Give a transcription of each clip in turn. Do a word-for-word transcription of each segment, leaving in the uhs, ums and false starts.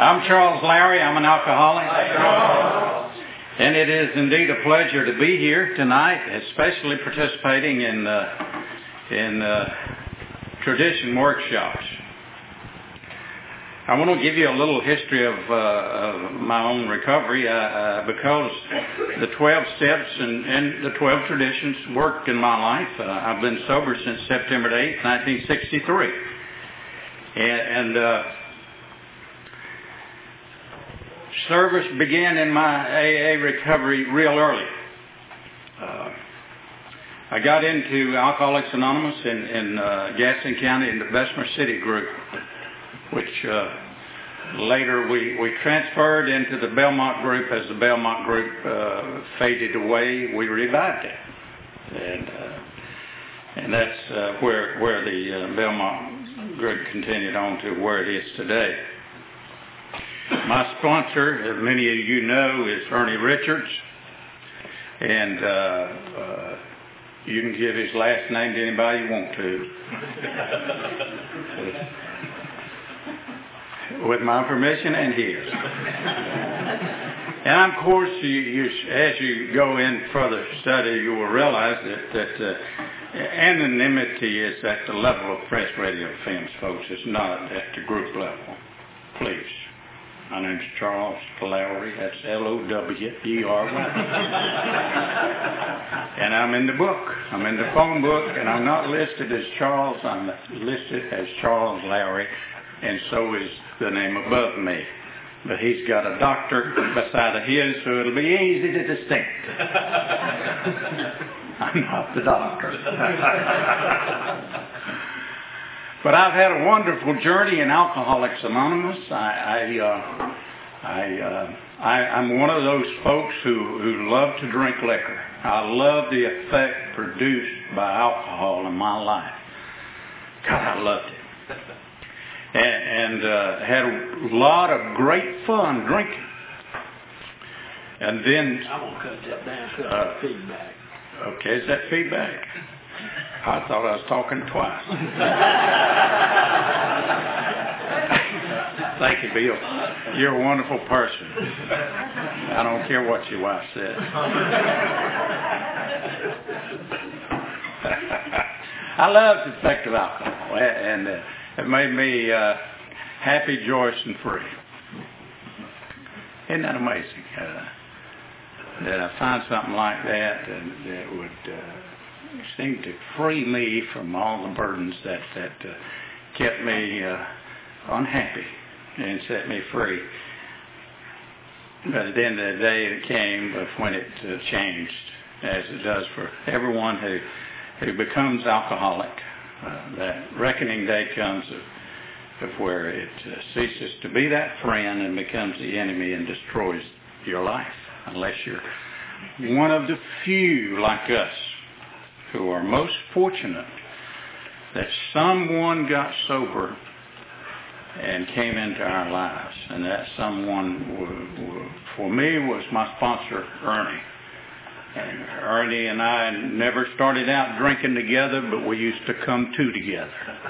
I'm Charles Lowry. I'm an alcoholic. Hi, Charles. And it is indeed a pleasure to be here tonight, especially participating in uh, in uh, tradition workshops. I want to give you a little history of, uh, of my own recovery uh, uh, because the twelve steps and, and the twelve traditions worked in my life. Uh, I've been sober since September eighth, nineteen sixty-three. And, and uh, service began in my A A recovery real early. Uh, I got into Alcoholics Anonymous in, in uh, Gaston County in the Bessemer City group, which uh, later we, we transferred into the Belmont group. As the Belmont group uh, faded away, we revived it. And uh, and that's uh, where, where the uh, Belmont group continued on to where it is today. My sponsor, as many of you know, is Ernie Richards. And uh, uh, you can give his last name to anybody you want to. With my permission and his. And of course, you, you, as you go in further study, you will realize that, that uh, anonymity is at the level of press, radio, and films, folks. It's not at the group level. Please. My name's Charles Lowry. That's L O W E R Y. And I'm in the book. I'm in the phone book, and I'm not listed as Charles. I'm listed as Charles Lowry, and so is the name above me. But he's got a doctor beside of his, so it'll be easy to distinct. I'm not the doctor. But I've had a wonderful journey in Alcoholics Anonymous. I, I, uh, I, uh, I, I'm one of those folks who, who love to drink liquor. I love the effect produced by alcohol in my life. God, I loved it. And, and uh, had a lot of great fun drinking. And then... I'm going to cut that down because uh, that's feedback. Okay, is that feedback? I thought I was talking twice. Thank you, Bill. You're a wonderful person. I don't care what your wife says. I love the effect of alcohol, and uh, it made me uh, happy, joyous, and free. Isn't that amazing? Uh, that I find something like that and that would uh, seem to free me from all the burdens that, that uh, kept me uh, unhappy and set me free. But at the end of the day, it came of when it uh, changed, as it does for everyone who, who becomes alcoholic. Uh, that reckoning day comes of, of where it uh, ceases to be that friend and becomes the enemy and destroys your life. Unless you're one of the few like us who are most fortunate that someone got sober and came into our lives. And that someone, w- w- for me, was my sponsor, Ernie. And Ernie and I never started out drinking together, but we used to come to together.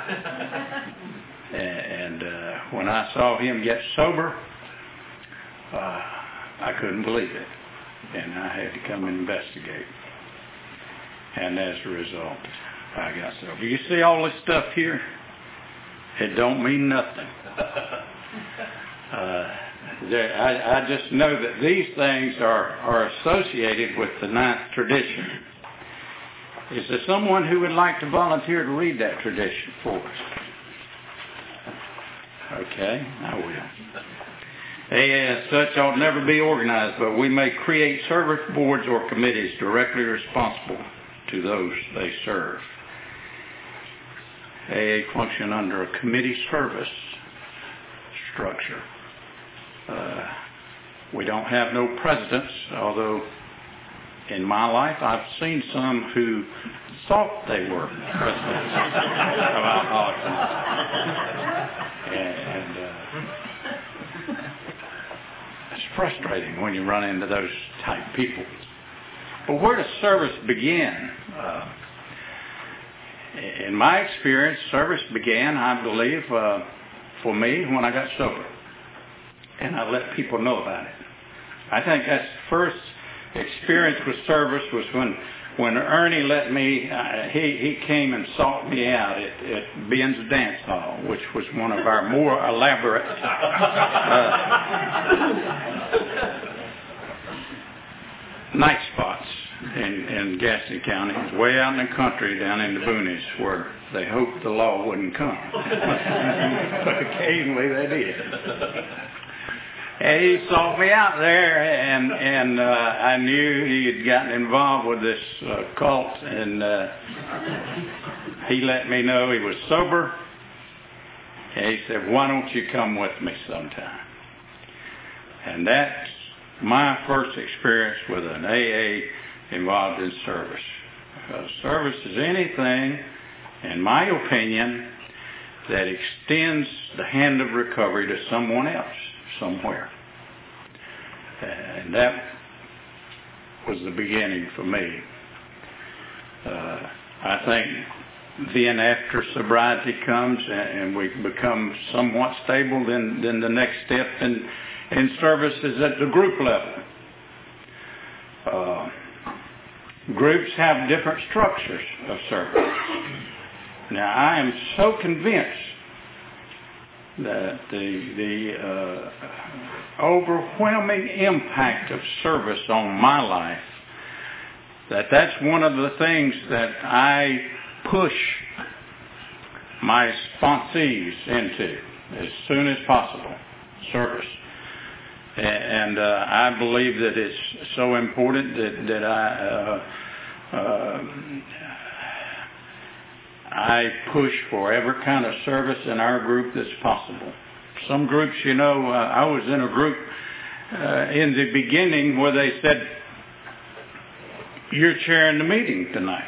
and uh, when I saw him get sober, uh, I couldn't believe it, and I had to come and investigate. And as a result, I got sober. You see all this stuff here? It don't mean nothing. Uh, there, I, I just know that these things are, are associated with the ninth tradition. Is there someone who would like to volunteer to read that tradition for us? Okay, I will. A A as such ought never be organized, but we may create service boards or committees directly responsible to those they serve. A A function under a committee service structure. Uh, we don't have no presidents, although in my life I've seen some who thought they were presidents of Alcoholics Anonymous. And, and uh, it's frustrating when you run into those type people. But where does service begin? Uh, in my experience, service began, I believe, uh, for me when I got sober. and I let people know about it. I think that's the first experience with service was when when Ernie let me, uh, he, he came and sought me out at, at Ben's Dance Hall, which was one of our more elaborate uh, night spots in, in Gaston County. It's way out in the country down in the boonies where they hoped the law wouldn't come. But occasionally they did. And he sought me out there, and and uh, I knew he had gotten involved with this uh, cult, and uh, he let me know he was sober. And he said, "Why don't you come with me sometime?" And that's my first experience with an A A involved in service. Uh, service is anything, in my opinion, that extends the hand of recovery to someone else somewhere. And that was the beginning for me. Uh, I think then after sobriety comes and we become somewhat stable, then, then the next step in, in service is at the group level. Uh, groups have different structures of service. Now, I am so convinced that the the uh, overwhelming impact of service on my life, that that's one of the things that I push my sponsees into as soon as possible, service. And uh, I believe that it's so important that, that I uh, uh, I push for every kind of service in our group that's possible. Some groups, you know, uh, I was in a group uh, in the beginning where they said, "You're chairing the meeting tonight.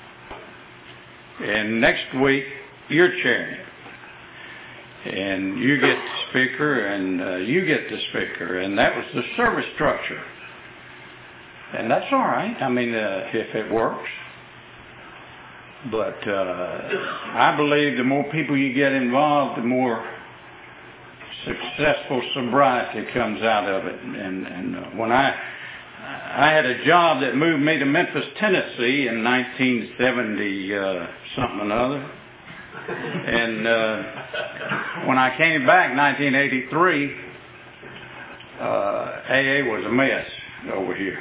And next week, you're chairing it. And you get the speaker, and uh, you get the speaker." And that was the service structure. And that's all right. I mean, uh, if it works. But uh, I believe the more people you get involved, the more successful sobriety comes out of it. And, and uh, when I I had a job that moved me to Memphis, Tennessee in nineteen seventy uh, something or other. And uh, when I came back in nineteen eighty-three, uh, A A was a mess over here.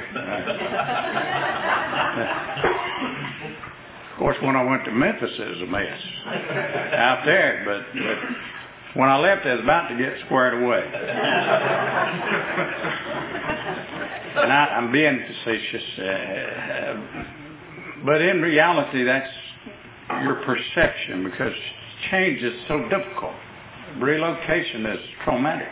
Of course, when I went to Memphis, it was a mess out there. But, but when I left, I was about to get squared away. And I, I'm being facetious. Uh, but in reality, that's your perception, because change is so difficult. Relocation is traumatic.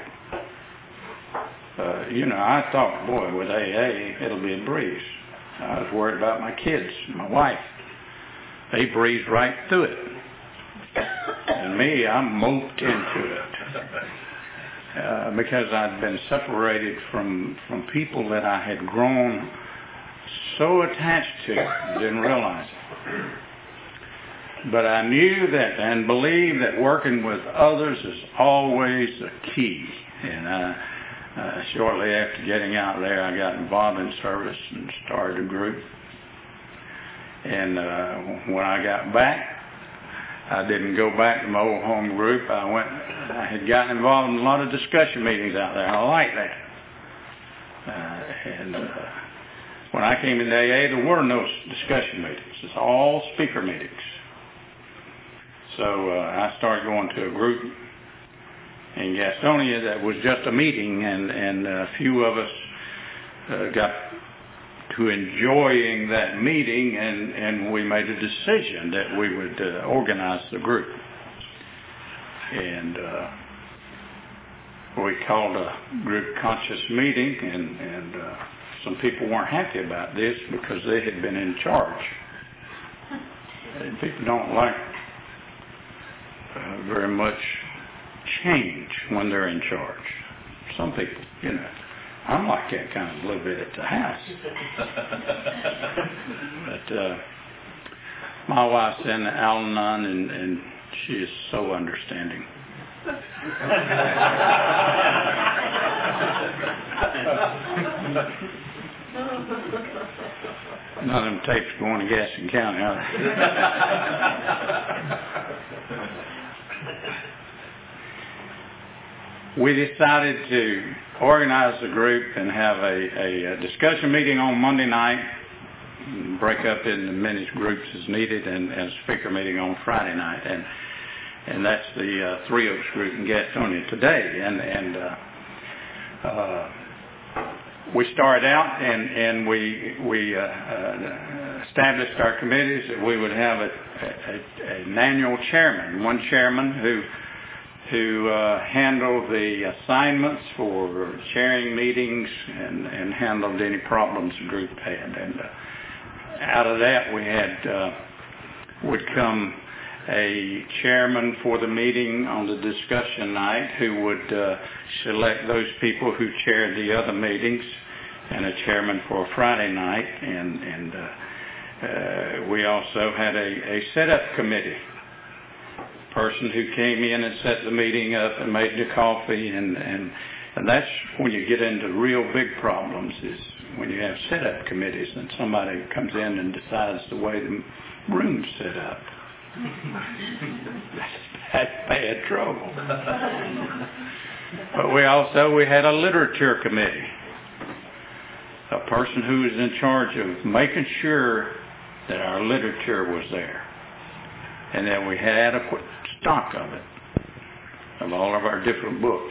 Uh, you know, I thought, boy, with A A, it'll be a breeze. I was worried about my kids, my wife. They breezed right through it. And me, I'm moped into it. Uh, because I'd been separated from, from people that I had grown so attached to, didn't realize it. But I knew that and believed that working with others is always the key. And I, uh, shortly after getting out there, I got involved in service and started a group. And uh, when I got back, I didn't go back to my old home group. I went. I had gotten involved in a lot of discussion meetings out there. I like that. Uh, and uh, when I came into A A, there were no discussion meetings. It's all speaker meetings. So uh, I started going to a group in Gastonia that was just a meeting, and, and a few of us uh, got to enjoying that meeting, and, and we made a decision that we would uh, organize the group. And uh, we called a group conscious meeting, and, and uh, some people weren't happy about this because they had been in charge. And people don't like uh, very much change when they're in charge. Some people, you know. I'm like that kind of a little bit at the house. But uh, my wife's in Al-Anon, and, and she is so understanding. None of them tapes going to Gaston County, are they? We decided to organize the group and have a, a discussion meeting on Monday night, break up into many groups as needed, and, and a speaker meeting on Friday night. And and that's the uh, Three Oaks group in Gastonia today. And, and uh, uh, we started out and, and we we uh, uh, established our committees that we would have a, a, an annual chairman, one chairman who who uh, handled the assignments for chairing meetings and, and handled any problems the group had. And uh, out of that we had uh, would come a chairman for the meeting on the discussion night who would uh, select those people who chaired the other meetings, and a chairman for Friday night. And, and uh, uh, we also had a, a set-up committee, person who came in and set the meeting up and made the coffee, and, and, and that's when you get into real big problems, is when you have set-up committees and somebody comes in and decides the way the room's set up. That's bad trouble. But we also, we had a literature committee, a person who was in charge of making sure that our literature was there, and that we had adequate stock of it, of all of our different books.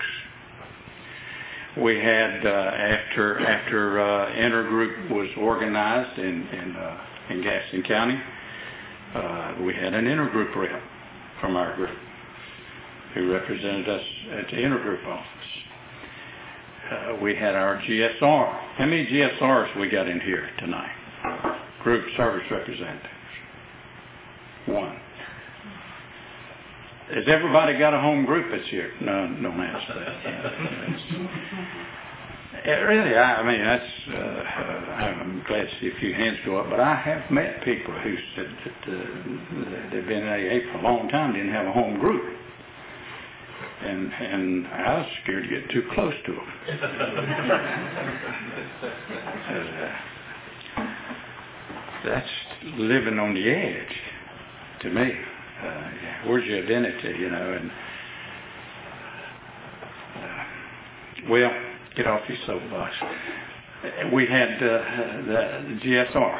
We had, uh, after after uh, intergroup was organized in in, uh, in Gaston County, uh, we had an intergroup rep from our group who represented us at the intergroup office. Uh, we had our G S R. How many G S Rs we got in here tonight? Group service representatives. One. Has everybody got a home group this year? No, don't ask that. It really, I, I mean, that's, uh, I'm glad to see a few hands go up, but I have met people who said that uh, they've been in A A for a long time, didn't have a home group. And and I was scared to get too close to them. uh, that's living on the edge to me. Uh, where's your identity, you know? And uh, well, get off your soapbox. We had uh, the, the G S R,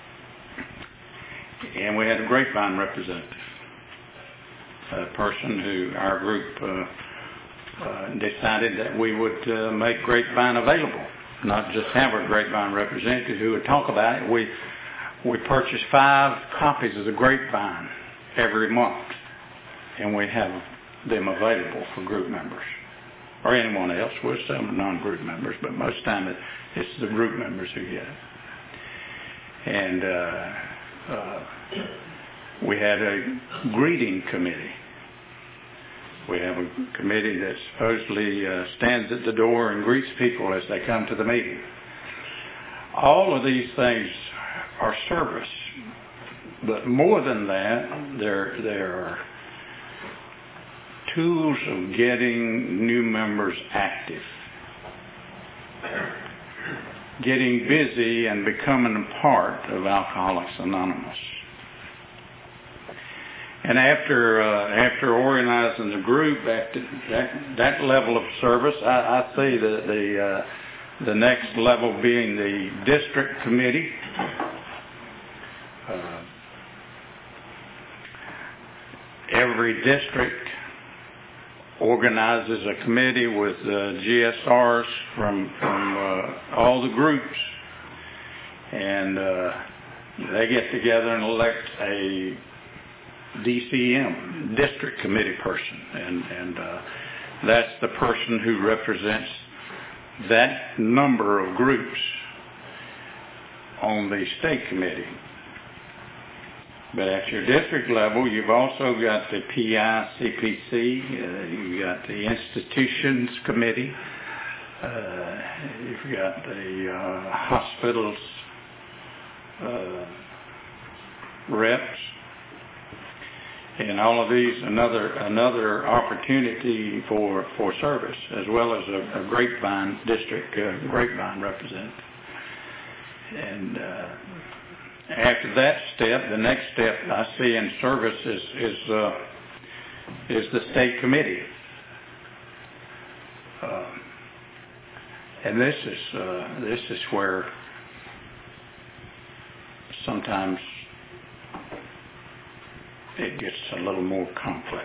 and we had a grapevine representative, a person who our group uh, uh, decided that we would uh, make grapevine available, not just have a grapevine representative who would talk about it. We we purchased five copies of the grapevine every month, and we have them available for group members or anyone else. We're some non-group members, but most of the time it, it's the group members who get it. And uh, uh, we had a greeting committee. We have a committee that supposedly uh, stands at the door and greets people as they come to the meeting. All of these things are service. But more than that, there, there are tools of getting new members active, getting busy and becoming a part of Alcoholics Anonymous. And after uh, after organizing the group, after that, that level of service, I, I see the the, uh, the next level being the district committee. Uh, Every district organizes a committee with uh, G S Rs from from uh, all the groups, and uh, they get together and elect a D C M, district committee person, and and uh, that's the person who represents that number of groups on the state committee. But at your district level, you've also got the P I C P C, uh, you've got the institutions committee, uh, you've got the uh, hospitals uh, reps, and all of these another another opportunity for for service, as well as a, a grapevine district uh, grapevine representative. And uh, after that step, the next step I see in service is is uh, is the state committee, uh, and this is uh, this is where sometimes it gets a little more complex.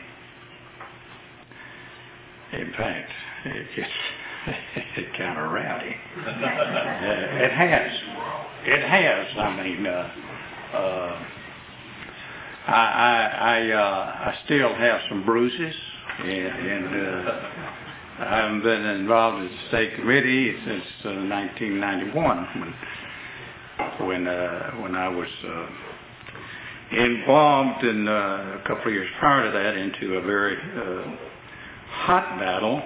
In fact, it gets it kind of rowdy. uh, it has. It has. I mean, uh, uh, I I I, uh, I still have some bruises, and, and uh, I haven't been involved in the state committee since uh, nineteen ninety-one, when when uh, when I was. Uh, involved in uh, a couple of years prior to that into a very uh, hot battle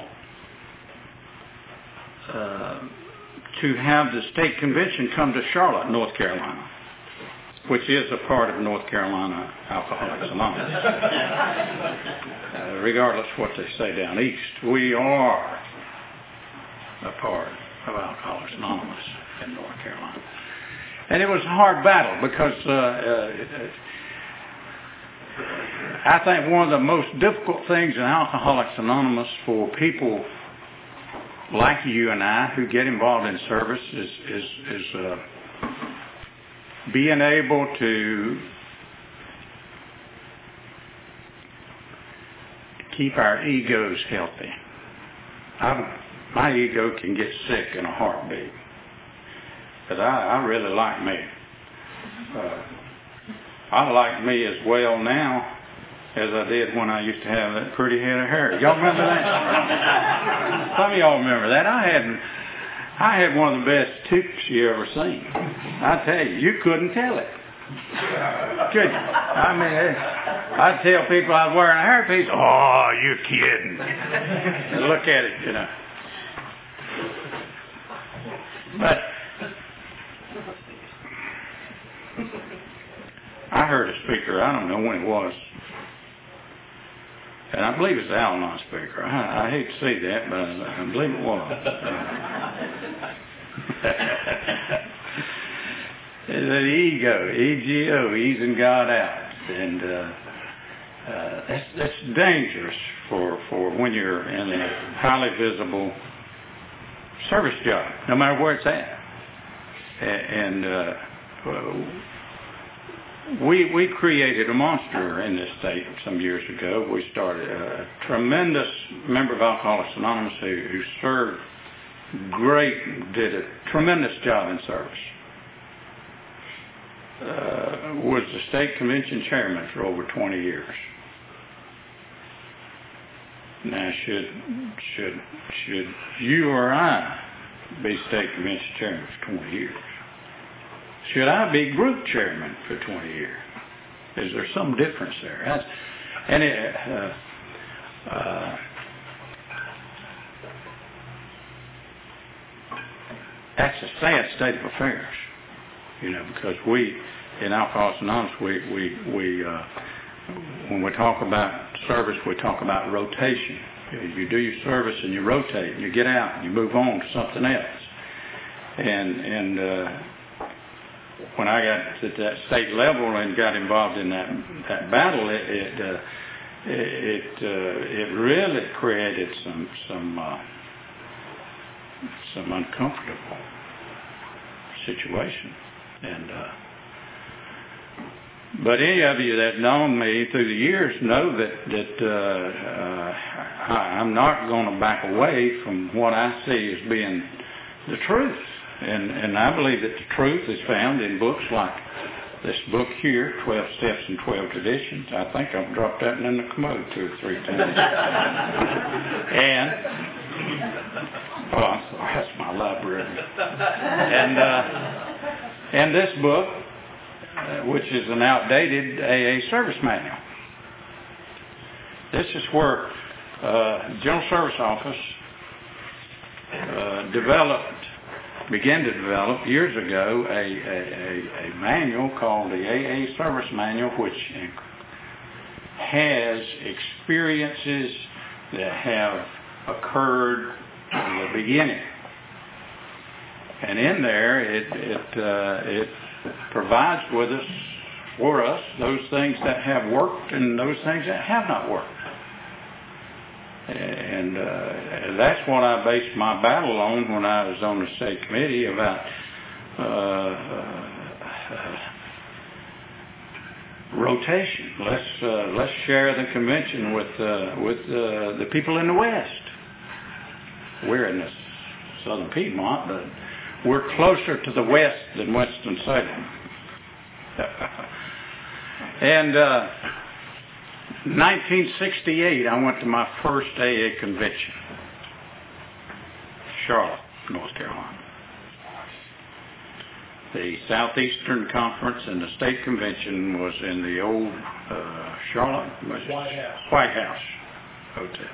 uh, to have the state convention come to Charlotte, North Carolina, which is a part of North Carolina Alcoholics Anonymous. uh, regardless what they say down east, we are a part of Alcoholics Anonymous in North Carolina. And it was a hard battle because uh, uh, I think one of the most difficult things in Alcoholics Anonymous for people like you and I who get involved in service is is, is uh, being able to keep our egos healthy. I, my ego can get sick in a heartbeat. But I, I really like me. Uh, I like me as well now as I did when I used to have that pretty head of hair. Y'all remember that? Some of y'all remember that. I had I had one of the best tips you ever seen. I tell you, you couldn't tell it. Could you? I mean, I'd tell people I was wearing a hairpiece. Oh, you're kidding. And look at it, you know. But I heard a speaker, I don't know when it was, and I believe it's the Al-Anon speaker. I, I hate to say that, but I, I believe it was. It's an ego, E G O, easing God out. And uh, uh, that's, that's dangerous for, for when you're in a highly visible service job, no matter where it's at. And uh, we we created a monster in this state some years ago. We started a tremendous member of Alcoholics Anonymous who, who served great, did a tremendous job in service. Uh, was the state convention chairman for over twenty years. Now, should should should you or I be state convention chairman for twenty years? Should I be group chairman for twenty years? Is there some difference there? That's, and it, uh, uh, that's a sad state of affairs, you know, because we in Alcoholics Anonymous, we we we uh, when we talk about service, we talk about rotation. You do your service and you rotate, and you get out and you move on to something else. And and uh, when I got to that state level and got involved in that that battle, it it uh, it, uh, it really created some some uh, some uncomfortable situation. And uh, but any of you that known me through the years know that that uh, uh, I, I'm not going to back away from what I see as being the truth. And and I believe that the truth is found in books like this book here, twelve Steps and twelve Traditions. I think I've dropped that in the commode two or three times. and, oh, that's my library. And, uh, and this book, uh, which is an outdated A A service manual. This is where uh, General Service Office uh, developed began to develop years ago a, a, a, a manual called the A A Service Manual, which has experiences that have occurred in the beginning. And in there, it it uh, it provides with us, for us, those things that have worked and those things that have not worked. And uh, that's what I based my battle on when I was on the state committee about uh, uh, rotation. Let's uh, let's share the convention with uh, with uh, the people in the West. We're in the southern Piedmont, but we're closer to the West than Winston-Salem. And uh, nineteen sixty-eight, I went to my first A A convention, Charlotte, North Carolina. The Southeastern Conference and the State Convention was in the old uh, Charlotte White House. White House Hotel,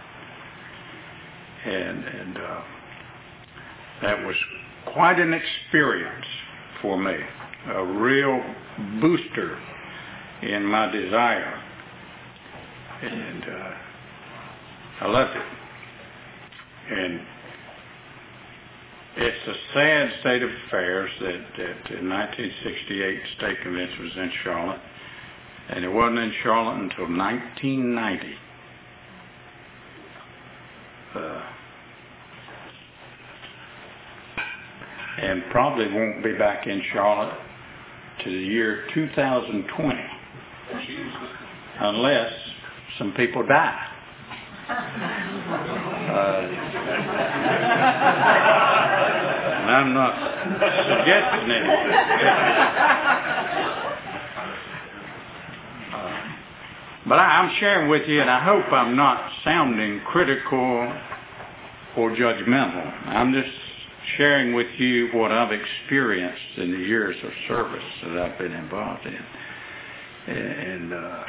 and and uh, that was quite an experience for me, a real booster in my desire, and uh, I loved it. And it's a sad state of affairs that, that in nineteen sixty-eight the State Convention was in Charlotte, and it wasn't in Charlotte until nineteen ninety. Uh, and probably won't be back in Charlotte to the year two thousand twenty, unless some people die. Uh, and I'm not suggesting anything. Uh, but I, I'm sharing with you, and I hope I'm not sounding critical or judgmental. I'm just sharing with you what I've experienced in the years of service that I've been involved in. And uh,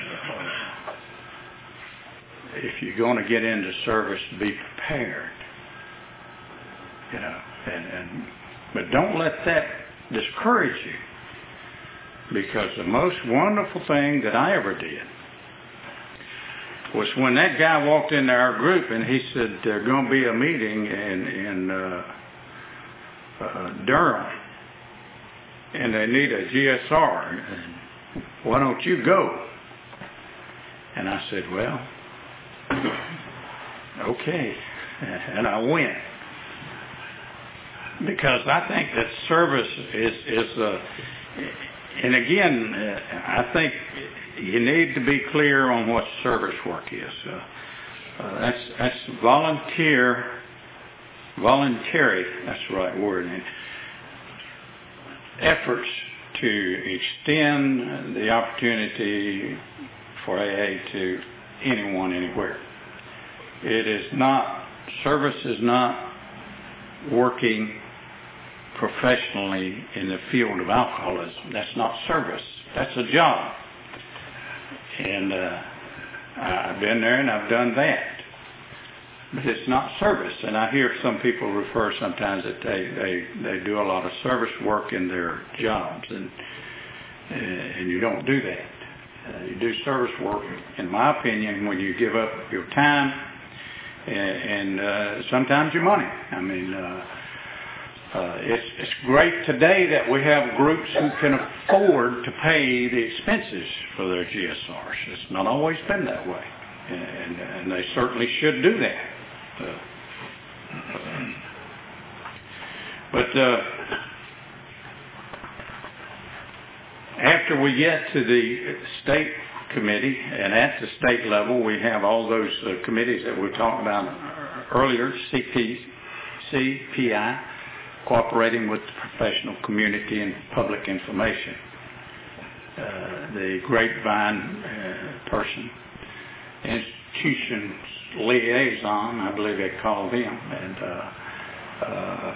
if you're going to get into service, be prepared. You know, and, and but don't let that discourage you, because the most wonderful thing that I ever did was when that guy walked into our group and he said, "There's going to be a meeting in in uh, uh, Durham, and they need a G S R. And why don't you go?" And I said, "Well, okay," and I went. Because I think that service is, is uh, and again, uh, I think you need to be clear on what service work is. Uh, uh, that's that's volunteer, voluntary, that's the right word, and efforts to extend the opportunity for A A to anyone, anywhere. It is not, service is not working professionally in the field of alcoholism. That's not service. That's a job. And uh, I've been there and I've done that. But it's not service. And I hear some people refer sometimes that they, they, they do a lot of service work in their jobs. And, and you don't do that. Uh, you do service work, in my opinion, when you give up your time and, and uh, sometimes your money. I mean, uh, uh, it's, it's great today that we have groups who can afford to pay the expenses for their G S Rs. It's not always been that way, and, and, and they certainly should do that. Uh, but uh, after we get to the state committee, and at the state level, we have all those uh, committees that we talked about earlier, C P, C P I, cooperating with the professional community and public information, uh, the grapevine uh, person, institutions liaison, I believe they call them, and uh, uh,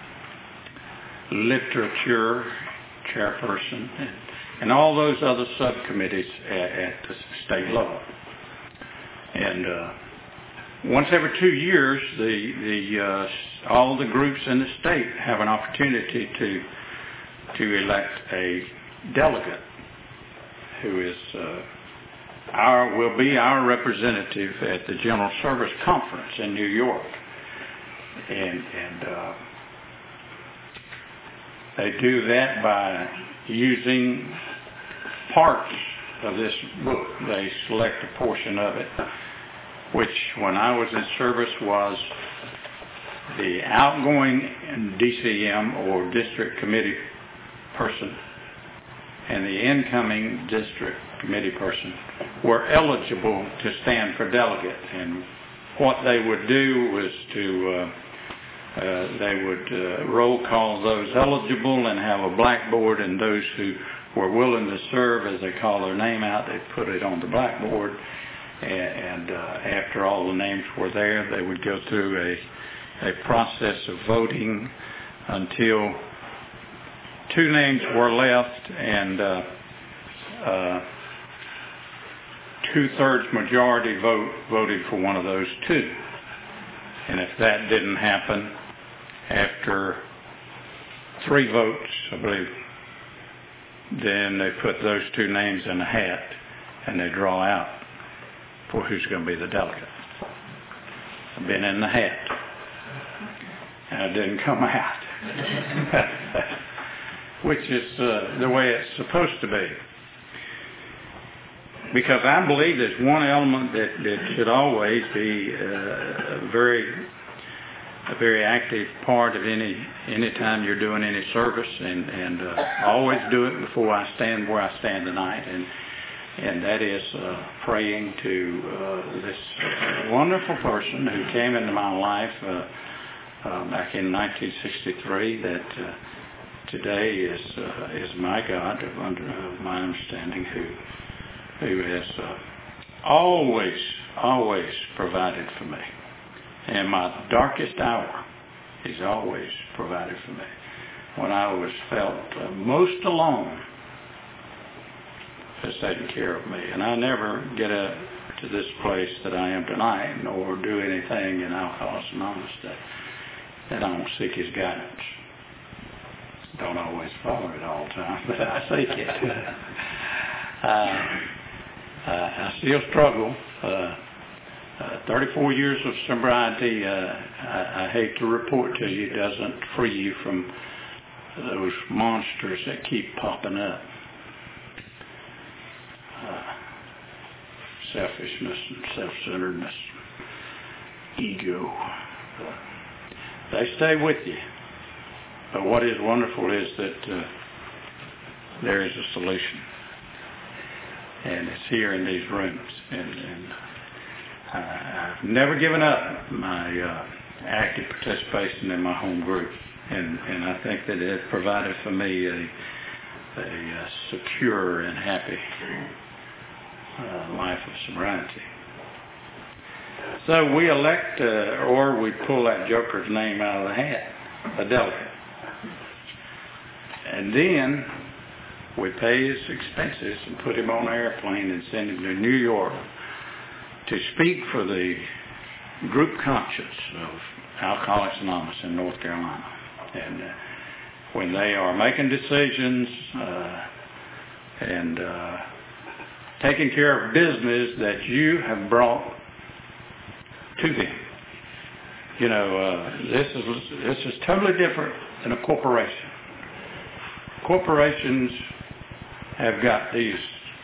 literature chairperson, and, and all those other subcommittees at, at the state level. And uh, once every two years, the the uh, all the groups in the state have an opportunity to to elect a delegate who is uh, our will be our representative at the General Service Conference in New York. And, and uh, they do that by using parts of this book. They select a portion of it, which when I was in service was the outgoing D C M or district committee person and the incoming district committee person were eligible to stand for delegate. And what they would do was to, uh, uh, they would uh, roll call those eligible and have a blackboard, and those who were willing to serve, as they call their name out, they put it on the blackboard. And, and uh, after all the names were there, they would go through a, a process of voting until two names were left, and uh, uh, two-thirds majority vote voted for one of those two. And if that didn't happen, after three votes, I believe, then they put those two names in a hat and they draw out for who's going to be the delegate. I've been in the hat and it didn't come out. Which is uh, the way it's supposed to be. Because I believe there's one element that, that should always be uh, a very a very active part of any any time you're doing any service, and, and uh, always do it before I stand where I stand tonight, and and that is uh, praying to uh, this wonderful person who came into my life uh, uh, back in nineteen sixty-three that uh, today is uh, is my God, of under uh, my understanding, who who has uh, always always provided for me. In my darkest hour, He's always provided for me. When I was felt uh, most alone, has taken care of me, and I never get up to this place that I am tonight, nor do anything in Alcoholics Anonymous that that I don't seek His guidance. Don't always follow it all the time, but I seek it. uh, uh, I still struggle. Uh, uh, thirty-four years of sobriety, uh, I, I hate to report to you, doesn't free you from those monsters that keep popping up. Uh, selfishness and self-centeredness, ego. Uh, they stay with you. But what is wonderful is that uh, there is a solution. And it's here in these rooms. And, and I, I've never given up my uh, active participation in my home group. And, and I think that it provided for me a, a, a secure and happy uh, life of sobriety. So we elect, uh, or we pull that joker's name out of the hat, a delegate. And then we pay his expenses and put him on an airplane and send him to New York to speak for the group conscience of Alcoholics Anonymous in North Carolina. And uh, when they are making decisions uh, and uh, taking care of business that you have brought to them. You know, uh, this is this is totally different than a corporation. Corporations have got these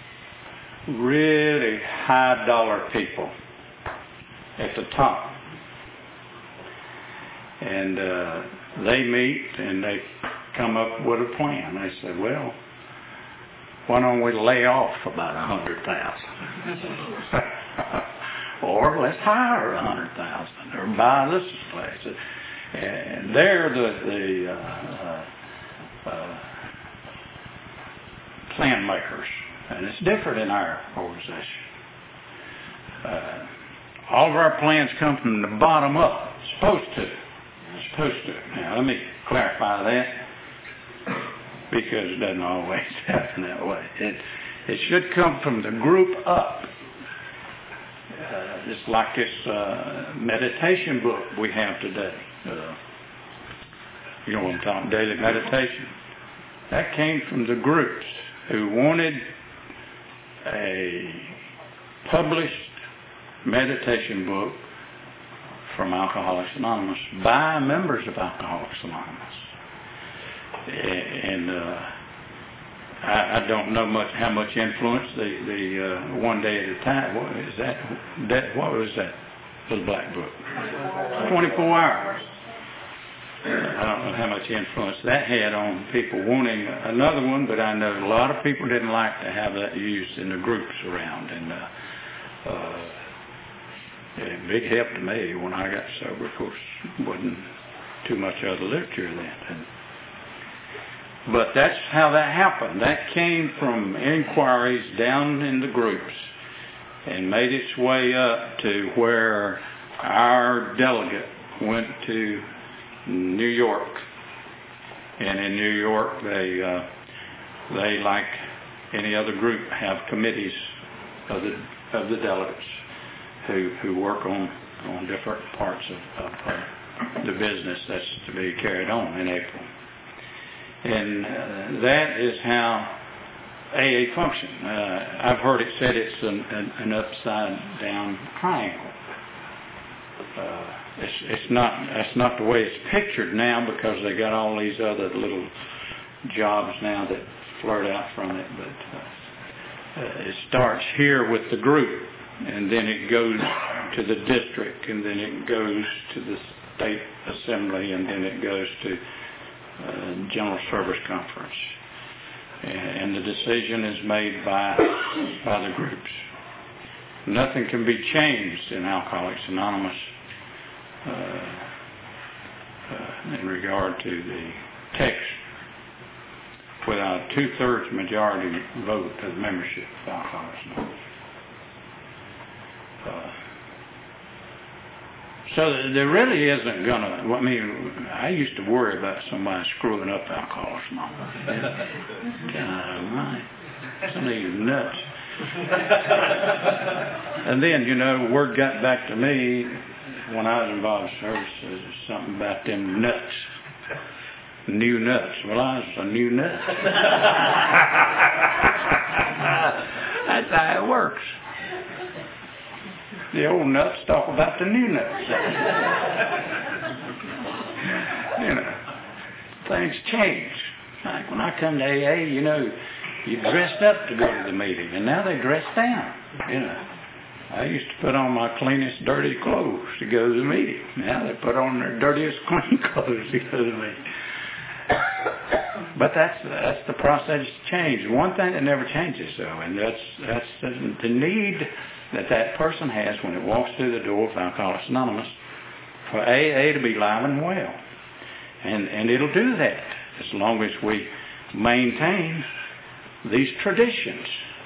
really high dollar people at the top. And uh, they meet and they come up with a plan. They say, well, why don't we lay off about a hundred thousand? Or let's hire a hundred thousand, or buy this place. And they're the, the uh, uh, plan makers. And it's different in our organization. Uh, all of our plans come from the bottom up. It's supposed to. It's supposed to. Now, let me clarify that, because it doesn't always happen that way. It, it should come from the group up. Uh, just like this uh, meditation book we have today. Uh, you know what I'm talking about, daily meditation. That came from the groups who wanted a published meditation book from Alcoholics Anonymous by members of Alcoholics Anonymous. And uh, I, I don't know much how much influence the the uh, one day at a time. What is that? That what was that little black book? twenty-four hours. I don't know how much influence that had on people wanting another one, but I know a lot of people didn't like to have that used in the groups around. And uh, uh, a big help to me when I got sober. Of course, wasn't too much other literature then. And, but that's how that happened. That came from inquiries down in the groups and made its way up to where our delegate went to New York. And in New York, they, uh, they like any other group, have committees of the of the delegates who who work on on different parts of, of uh, the business that's to be carried on in April. And uh, that is how A A function. Uh, I've heard it said it's an, an, an upside down triangle. Uh, it's it's not that's not the way it's pictured now, because they got all these other little jobs now that flirt out from it. But uh, uh, it starts here with the group, and then it goes to the district, and then it goes to the state assembly, and then it goes to uh, General Service Conference, and, and the decision is made by by the groups. Nothing can be changed in Alcoholics Anonymous uh, uh, in regard to the text without a two-thirds majority vote of the membership of Alcoholics Anonymous. Uh, so there really isn't going to, I mean, I used to worry about somebody screwing up Alcoholics Anonymous. God, my, some of these nuts. And then, you know, word got back to me when I was involved in services, something about them nuts. New nuts. Well, I was a new nut. That's how it works. The old nuts talk about the new nuts. You know, things change. Like when I come to A A, you know, you dressed up to go to the meeting, and now they dress down. You know, I used to put on my cleanest, dirtiest clothes to go to the meeting. Now they put on their dirtiest, clean clothes to go to the meeting. But that's that's the process of change. One thing that never changes, though, and that's that's the, the need that that person has when it walks through the door of Alcoholics Anonymous for A A to be alive and well, and and it'll do that as long as we maintain these traditions.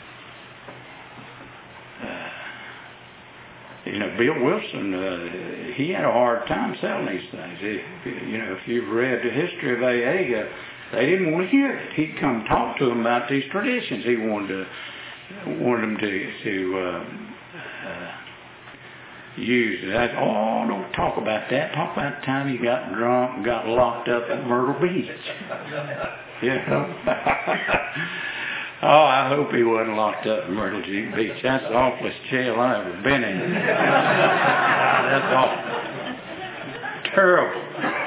Uh, you know, Bill Wilson, uh, he had a hard time selling these things. He, you know, if you've read the history of A A, uh, they didn't want to hear it. He'd come talk to them about these traditions. He wanted to wanted them to to uh, uh, use it. I, oh, don't talk about that. Talk about the time you got drunk and got locked up at Myrtle Beach. You know. Oh, I hope he wasn't locked up in Myrtle Beach. That's the awfulest jail I've ever been in. That's awful. Terrible.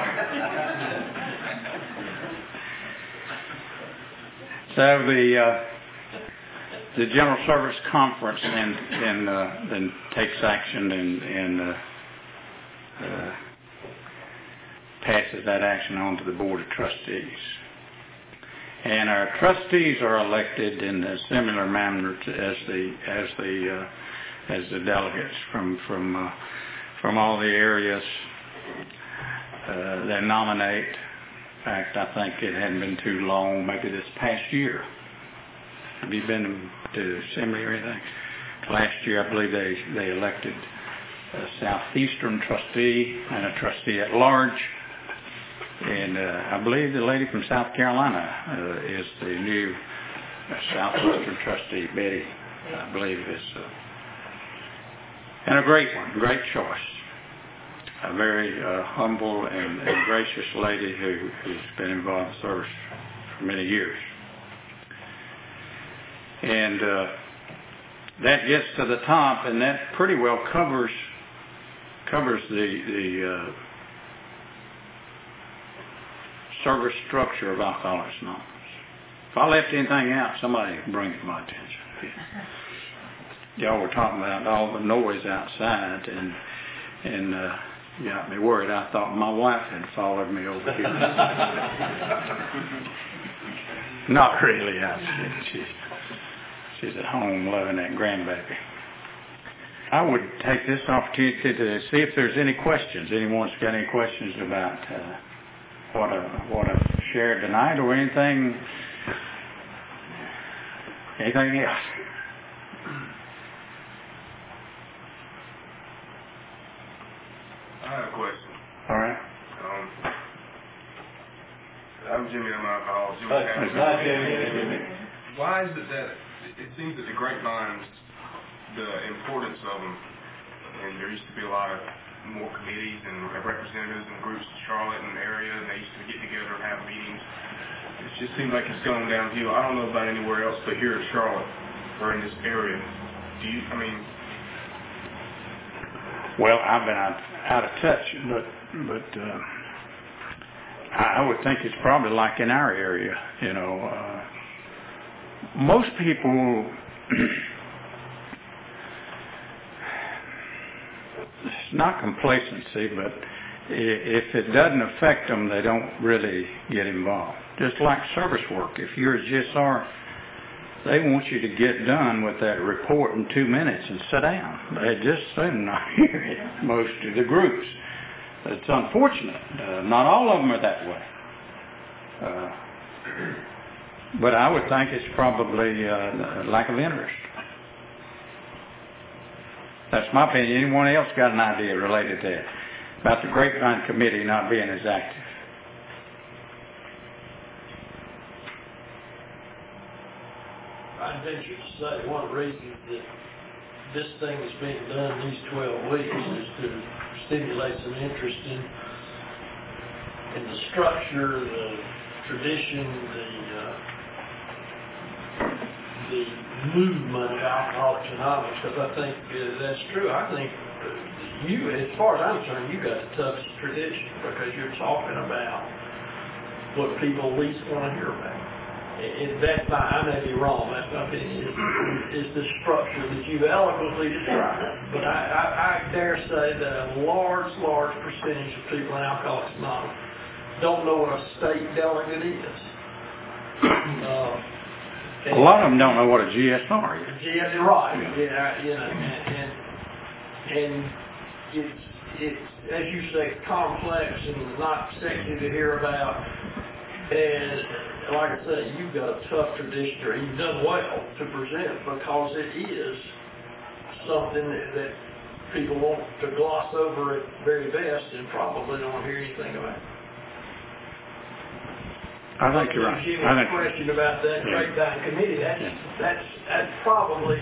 So the uh, the General Service Conference then then, uh, then takes action and, and uh, uh, passes that action on to the Board of Trustees. And our trustees are elected in a similar manner to, as the as the uh, as the delegates from from uh, from all the areas uh, that nominate. In fact, I think it hadn't been too long, maybe this past year. Have you been to assembly or anything? Last year, I believe they they elected a Southeastern trustee and a trustee at large. And uh, I believe the lady from South Carolina uh, is the new uh, Southwestern trustee, Betty, I believe is. Uh, and a great one, great choice. A very uh, humble and, and gracious lady who, who's been involved in service for many years. And uh, that gets to the top, and that pretty well covers covers the the uh, service structure of Alcoholics Anonymous. If I left anything out, somebody can bring it to my attention. Y'all were talking about all the noise outside, and and uh, got me worried. I thought my wife had followed me over here. Not really. I, she, she's at home loving that grandbaby. I would take this opportunity to see if there's any questions. Anyone's got any questions about uh, what I, what I've shared tonight, or anything, anything else? I have a question. All right. Um, I'm Jimmy. I'm alcohol. Jimmy. Hi, Jimmy. Why is it that it seems that the grapevines, the importance of them, and there used to be a lot of more committees and representatives and groups in Charlotte and the area, and they used to get together and have meetings. It just seems like it's going downhill. I don't know about anywhere else, but here in Charlotte or in this area, do you? I mean. Well, I've been out, out of touch, but but uh, I would think it's probably like in our area. You know, uh, most people. It's not complacency, but if it doesn't affect them, they don't really get involved. Just like service work, if you're a G S R, they want you to get done with that report in two minutes and sit down. They just soon not hear it, most of the groups. It's unfortunate. Uh, not all of them are that way. Uh, but I would think it's probably uh, lack of interest. That's my opinion. Anyone else got an idea related to that? About the Grapevine Committee not being as active? I'd venture to say one reason that this thing is being done these twelve weeks is to stimulate some interest in in the structure, the tradition, the uh, the movement of Alcoholics Anonymous. Because I think uh, that's true. I think uh, you, as far as I'm concerned, you got the toughest tradition because you're talking about what people least want to hear about. And that's my, I may be wrong, that's my opinion, is, is the structure that you've eloquently described. But I, I, I dare say that a large, large percentage of people in Alcoholics Anonymous don't know what a state delegate is. Uh, a lot of them don't know what a G S R is. G S R, right, yeah, you know, and, and, and it's, it's, as you say, complex and not sexy to hear about. And like I say, you've got a tough tradition, or you've done well to present because it is something that, that people want to gloss over at very best and probably don't hear anything about. I think you're right. You I have a question about that Grapevine Committee. That's yeah. that's that's probably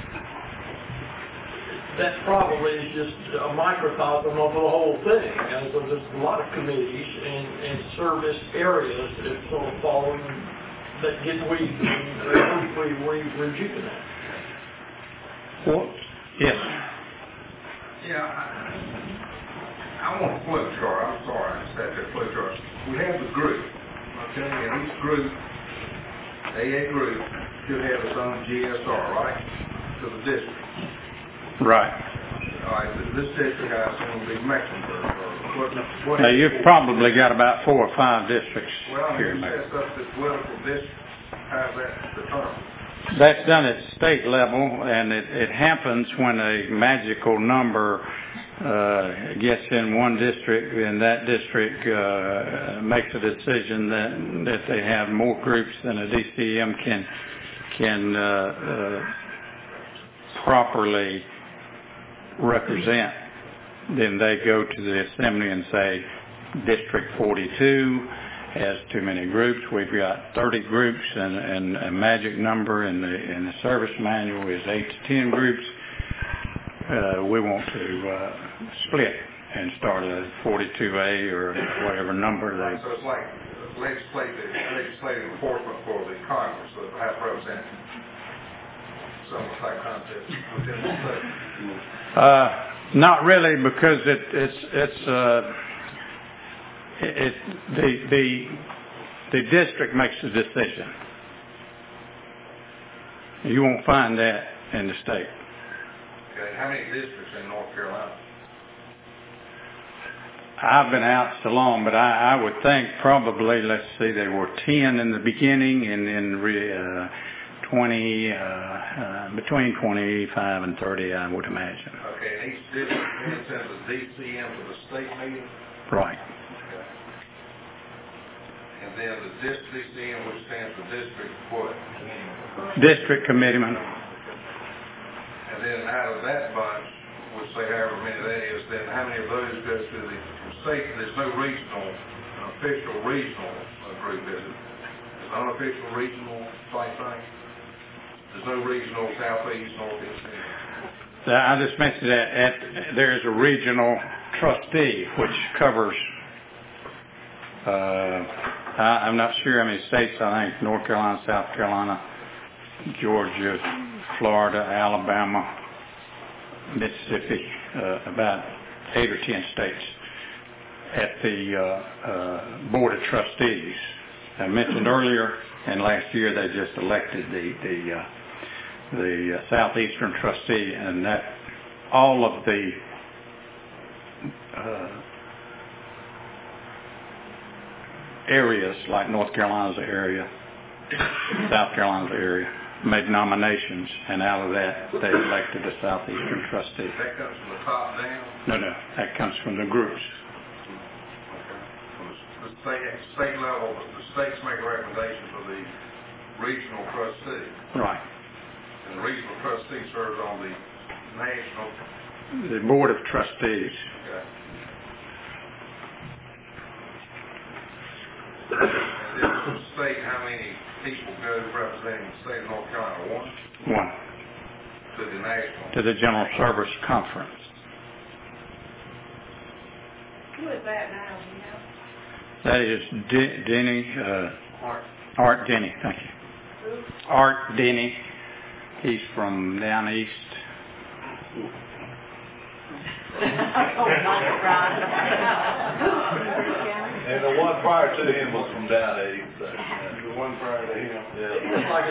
that probably is just a microcosm of the whole thing. And so there's a lot of committees and, and service areas that sort of fall in, that get weak and we we rejuvenate. Well, yes. Yeah, I, I want a flow chart. I'm sorry, I just had that flow chart. We have the group, okay, and each group, A A group, should have its own G S R, right, to the district. Right. All right, this district I assume will be Mecklenburg. Or what, what now, you've probably got about four or five districts well, here in Well, Mecklenburg. sets up this political district. How's that determined? That's done at state level, and it, it happens when a magical number uh, gets in one district, and that district uh, makes a decision that that they have more groups than a D C M can can uh, uh, properly represent. Then they go to the assembly and say, District forty-two has too many groups. We've got thirty groups, and, and a magic number in the in the service manual is eight to ten groups. Uh, we want to uh, split and start a forty-two A or whatever number they. So it's like legislative legislative enforcement for the Congress, the House of Representatives. So summer type contest within the state? Uh, not really, because it, it's it's uh, it, it the the the district makes the decision. You won't find that in the state. Okay, how many districts in North Carolina? I've been out so long, but I, I would think probably, let's see, there were ten in the beginning, and then re, uh, twenty, uh, uh, between twenty-five and thirty, I would imagine. Okay, and each district then sends a D C M to the state meeting? Right. Okay. And then the district D C M, which stands for district what? District committeeman. And then out of that bunch, we'll say however many that is, then how many of those go to the state? There's no regional, official regional uh, group, is it? There's unofficial regional type thing? There's no regional southeast, northeast. I just mentioned that at, there's a regional trustee which covers, uh, I, I'm not sure how many states, I think North Carolina, South Carolina, Georgia, Florida, Alabama, Mississippi, uh, about eight or ten states at the uh, uh, Board of Trustees. I mentioned earlier, and last year they just elected the the, uh, the uh, Southeastern trustee, and that all of the uh, areas, like North Carolina's area, South Carolina's area, made nominations, and out of that, they elected a Southeastern trustee. That comes from the top down? No, no, that comes from the groups. Okay. From the state, state level, the states make a recommendation for the regional trustee. Right. And the regional trustee serves on the national... The Board of Trustees. Okay. And then from the state, how many people go representing the state of North Carolina? One? One. To the national? To the General Service Conference. Who is that now, do you know? That is D- Denny, uh, Art. Art Denny, thank you. Who? Art Denny. He's from down east. Oh, my God. And the one prior to him was from down east. Uh, The one prior to him? yeah.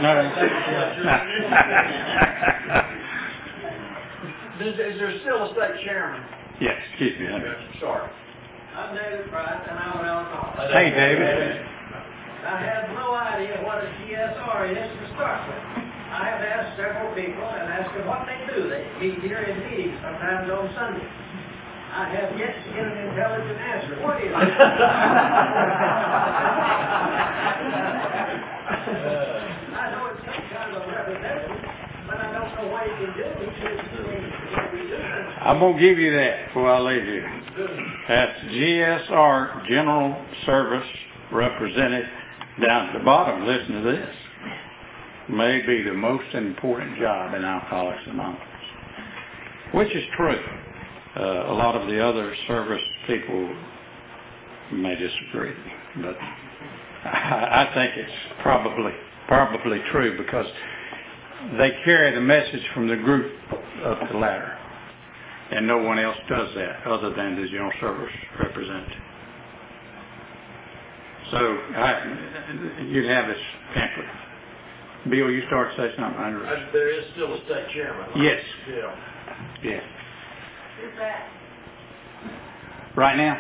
Is, is there still a state chairman? Yes, excuse me. Sorry. I'm David Price, and I'm an Illinois. Hey, David. I have no idea what a G S R is to start with. I have asked several people and asked them what they do. They meet here in meetings, sometimes on Sunday. I have yet to get an intelligent answer. What is it? I know it's some kind of representative, but I don't know what he can do. He should do what we do. I'm going to give you that before I leave you. That's G S R, General Service Representative. Down at the bottom, listen to this. May be the most important job in Alcoholics Anonymous. Which is true. Uh, a lot of the other service people may disagree, but I, I think it's probably probably true because they carry the message from the group up the ladder, and no one else does that other than the General Service Representative. So I, you'd have this pamphlet. Bill, you start to say something. Uh, there is still a state chairman. Yes. Yeah. Yeah. Who's that? Right now?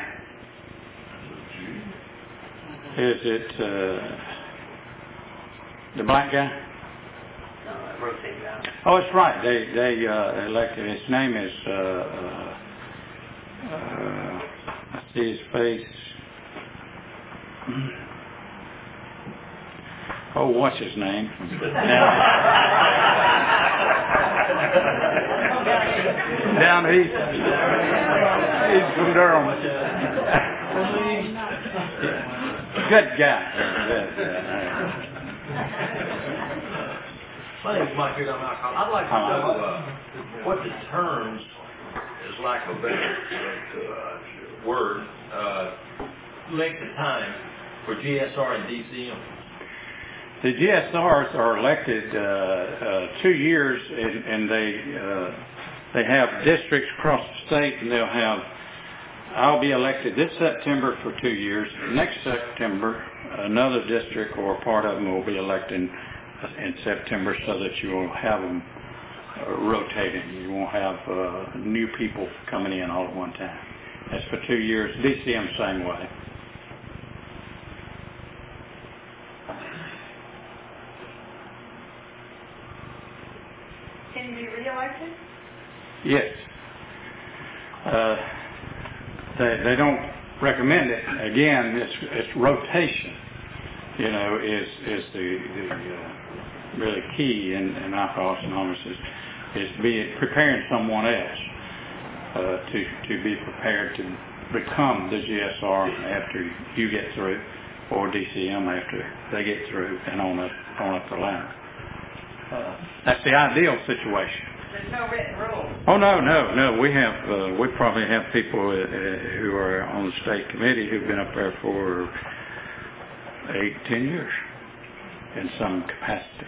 Is it uh, the black guy? No, I rotate down. Oh, it's right. They they uh, elected. His name is. Uh, uh, uh, I see his face. Oh, what's his name? Down east. He's from Durham. Good guy. Good guy. My name's Mike here. I'm alcoholic. I'd like to know uh, what the terms, is lack of a better uh, word, uh, length of time for G S R and D C M. the G S Rs are elected uh, uh, two years, and, and they uh, they have districts across the state, and they'll have. I'll be elected this September for two years. Next September, another district or part of them will be elected in September, so that you will have them uh, rotating. You won't have uh, new people coming in all at one time. That's for two years. D C M same way. Can you be reelected? Yes. Uh, they, they don't recommend it. Again, it's, it's rotation, you know, is, is the, the uh, really key in, in Alcoholics Anonymous is, is to be preparing someone else uh, to, to be prepared to become the G S R after you get through, or D C M after they get through and on up, on up the ladder. Uh, that's the ideal situation. There's no written rule. Oh no, no, no. We have uh, we probably have people uh, who are on the state committee who've been up there for eight, ten years in some capacity,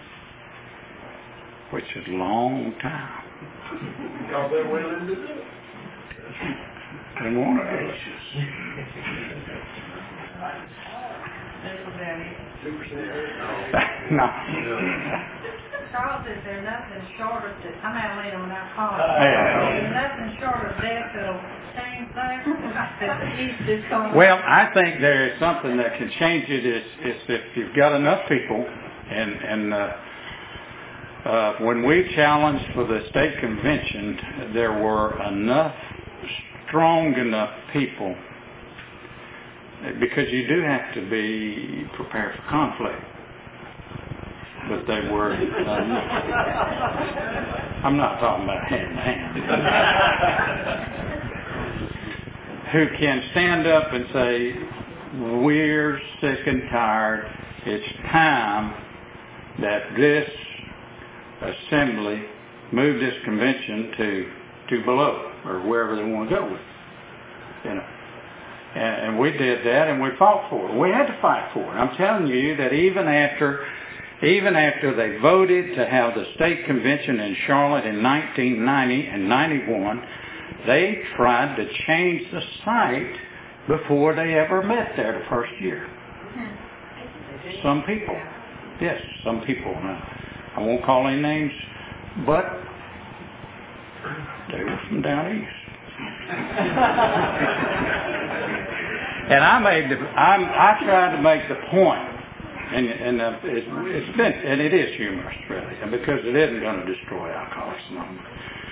which is a long time. Because they're willing to do it. And one of those. Two percent. No. Charles, is there nothing short of, the, I'm Atlanta when I call. Yeah. Is there nothing short of death that'll change that? That the East is going. Well, I think there is something that can change it. Is, is if you've got enough people, and and uh, uh, when we challenged for the state convention, there were enough strong enough people, because you do have to be prepared for conflict. But they were, um, I'm not talking about hand to hand, who can stand up and say, we're sick and tired. It's time that this assembly move this convention to, to below, or wherever they want to go with it. You know. And, and we did that, and we fought for it. We had to fight for it. I'm telling you that even after Even after they voted to have the state convention in Charlotte in nineteen ninety and ninety-one, they tried to change the site before they ever met there the first year. Some people. Yes, some people. Now, I won't call any names, but they were from down east. And I made the, I'm, I tried to make the point. And, and uh, it's, it's been, and it is humorous, really, and because it isn't going to destroy Alcoholics Anonymous.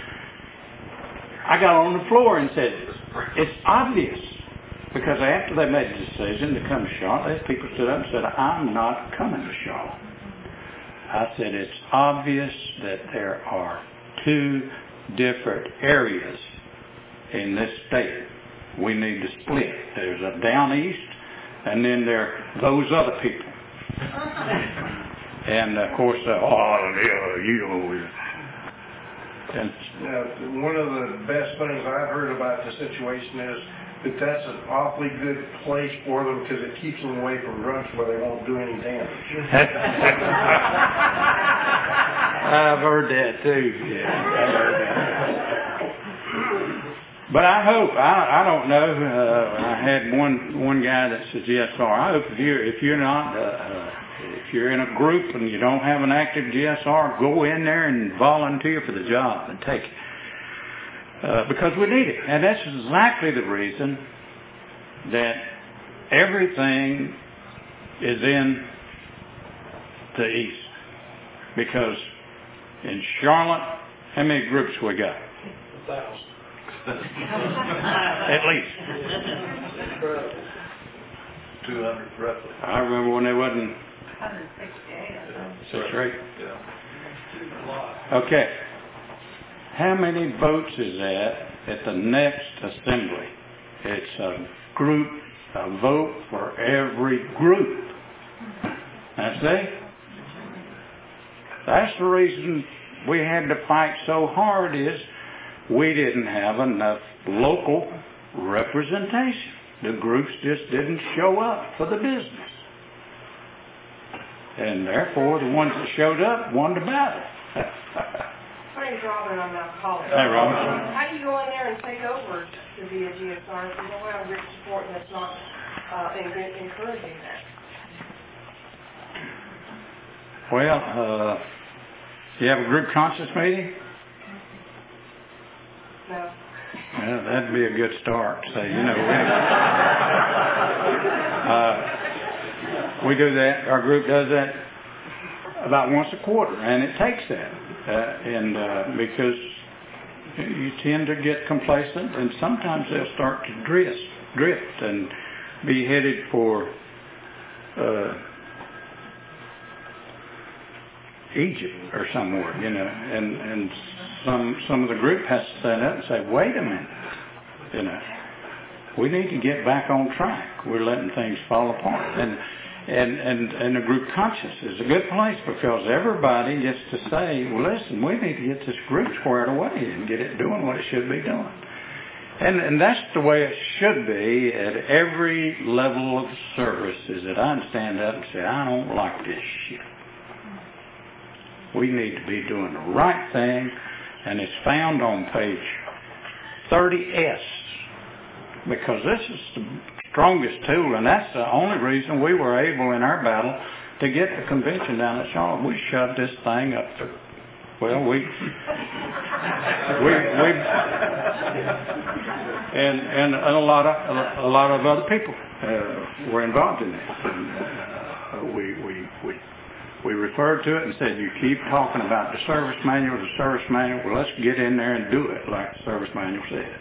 I got on the floor and said, it's obvious, because after they made the decision to come to Charlotte, these people stood up and said, I'm not coming to Charlotte. I said, it's obvious that there are two different areas in this state. We need to split. There's a down east, and then there are those other people. And of course, uh, oh, yeah, you know. And now, one of the best things I've heard about the situation is that that's an awfully good place for them because it keeps them away from drunks where they won't do any damage. I've heard that too. Yeah, I've heard that. But I hope, I, I don't know, uh, I had one one guy that says G S R. I hope if you're, if you're not, uh, if you're in a group and you don't have an active G S R, go in there and volunteer for the job and take it. Uh, because we need it. And that's exactly the reason that everything is in the East. Because in Charlotte, how many groups we got? A thousand. At least. two hundred roughly. I remember when there wasn't one hundred sixty-eight, I think. six or eight. Yeah. Okay. How many votes is that at the next assembly? It's a group, a vote for every group. Now see? That's the reason we had to fight so hard is we didn't have enough local representation. The groups just didn't show up for the business. And therefore, the ones that showed up won the battle. My name's Robin, I'm an alcoholic. Hey, Robin. How do you go in there and take over to be a G S R if you don't have group support and it's not uh, en- encouraging that? Well, uh, you have a group conscience meeting? No. Well, that'd be a good start. Say, you know, we, uh, we do that. Our group does that about once a quarter, and it takes that. Uh, and uh, because you tend to get complacent, and sometimes they'll start to drift, drift, and be headed for uh, Egypt or somewhere, you know, and and some some of the group has to stand up and say, wait a minute, you know, we need to get back on track. We're letting things fall apart, and and and and the group conscience is a good place because everybody gets to say, well, listen, we need to get this group squared away and get it doing what it should be doing, and and that's the way it should be at every level of service. Is that I stand up and say, I don't like this shit. We need to be doing the right thing, and it's found on page thirty S, because this is the strongest tool, and that's the only reason we were able in our battle to get the convention down at Charlotte. We shoved this thing up to, well, we, we, we, and and a lot of a lot of other people uh, were involved in that. And, uh, we we we. We referred to it and said, you keep talking about the service manual, the service manual. Well, let's get in there and do it like the service manual said.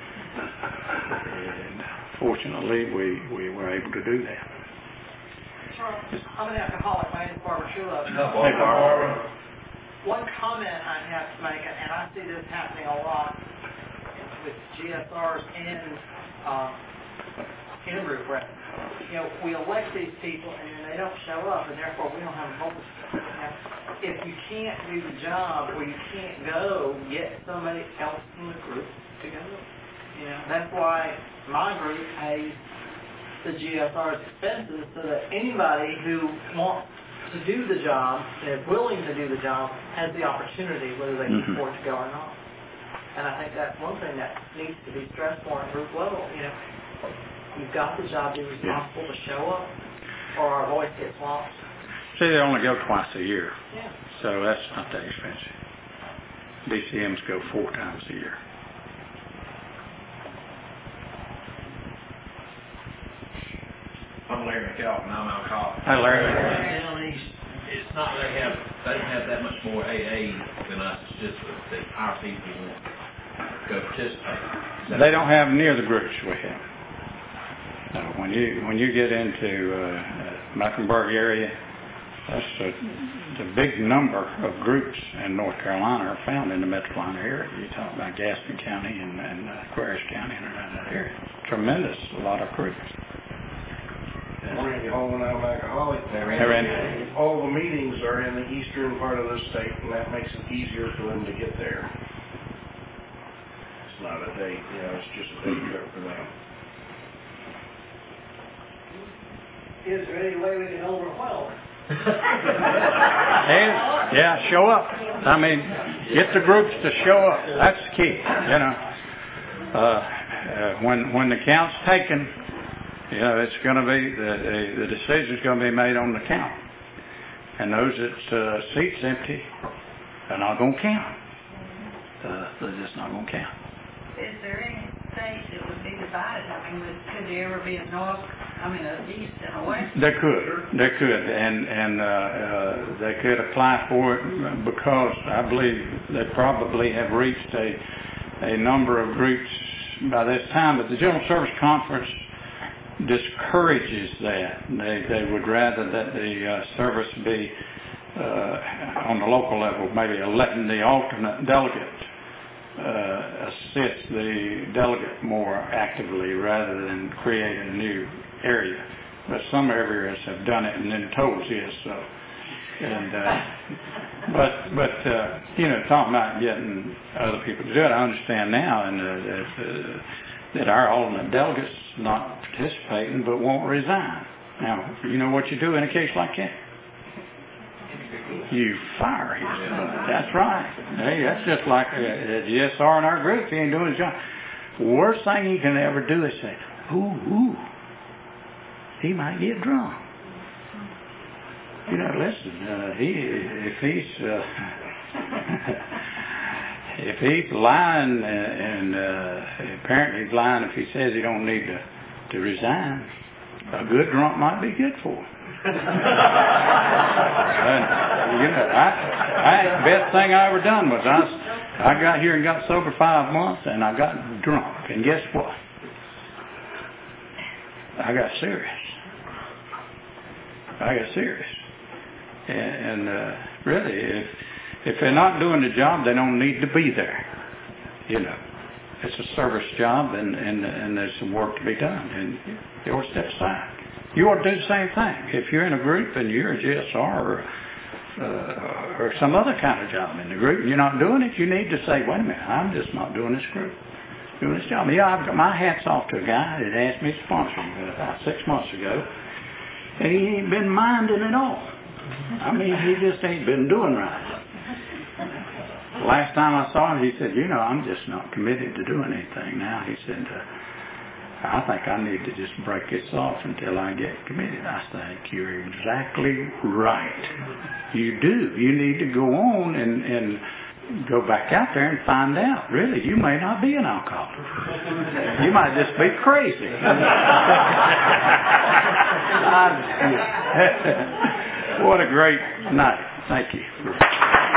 And fortunately, we, we were able to do that. Charles, I'm an alcoholic. My name is Barbara Schuler. Hey, Barbara. One comment I have to make, and I see this happening a lot with G S Rs and um, in-group reps. You know, we elect these people and then they don't show up, and therefore we don't have a vote. Now, if you can't do the job or you can't go, get somebody else in the group to go. You know, that's why my group pays the G S R's expenses so that anybody who wants to do the job and is willing to do the job has the opportunity, whether they can Mm-hmm. afford to go or not. And I think that's one thing that needs to be stressed more at group level. You know, you've got the job, be responsible to show up, or our voice gets lost. See, they only go twice a year, Yeah. so that's not that expensive. D C Ms go four times a year. I'm Larry McAlpin, I'm alcoholic. Hi, Larry. Down east, it's not, they have, they don't have that much more A A than us, it's just that our people won't go participate. Is that They don't have near the groups we have. No, when you when you get into uh, Mecklenburg area, that's a, the big number of groups in North Carolina are found in the Metrolina area. You talk about Gaston County and, and uh, Aquarius County and around that area. Tremendous, a lot of groups. Randy Hall and I'm alcoholic. Hey, Randy. All the meetings are in the eastern part of the state, and that makes it easier for them to get there. It's not a day, you know, it's just a day trip for them. Is there any way we can overwhelm? And, yeah, show up. I mean, get the groups to show up. That's the key, you know. Uh, uh, when when the count's taken, you know, it's going to be, the, the, the decision's going to be made on the count. And those that uh, seats empty are not going to count. Uh, they're just not going to count. Is there any state that would be divided? I mean, would- could there ever be a north, I mean, a east and a west? They could, they could, and and uh, uh, they could apply for it because I believe they probably have reached a a number of groups by this time. But the General Service Conference discourages that. They they would rather that the uh, service be uh, on the local level, maybe letting the alternate delegate uh, assist the delegate more actively rather than create a new area. But some areas have done it and then told you so. And uh, but but uh, you know, talking about getting other people to do it, I understand now, and uh, that, uh, that our alternate delegates not participating but won't resign. Now, you know what you do in a case like that? you fire his butt. That's right. Hey, that's just like a, a G S R in our group. He ain't doing his job. Worst thing he can ever do is say, ooh, ooh, he might get drunk. You know, listen, uh, he, if he's, uh, if he's lying, uh, and uh, apparently he's lying if he says he don't need to, to resign, a good drunk might be good for him. And, you know, I, I, the best thing I ever done was I, I got here and got sober five months, and I got drunk. And guess what? I got serious. I got serious. And, and uh, really, if if they're not doing the job, they don't need to be there. You know, it's a service job, and and and there's some work to be done, and you ought to step aside. You ought to do the same thing. If you're in a group and you're a G S R or uh, or some other kind of job in the group, and you're not doing it, you need to say, wait a minute, I'm just not doing this group, doing this job. Yeah, I've got my hat's off to a guy that asked me to sponsor him about six months ago, and he ain't been minding at all. I mean, he just ain't been doing right. Last time I saw him, he said, you know, I'm just not committed to doing anything now. He said, uh, I think I need to just break this off until I get committed. I think you're exactly right. You do. You need to go on and, and go back out there and find out. Really, you may not be an alcoholic. You might just be crazy. What a great night. Thank you.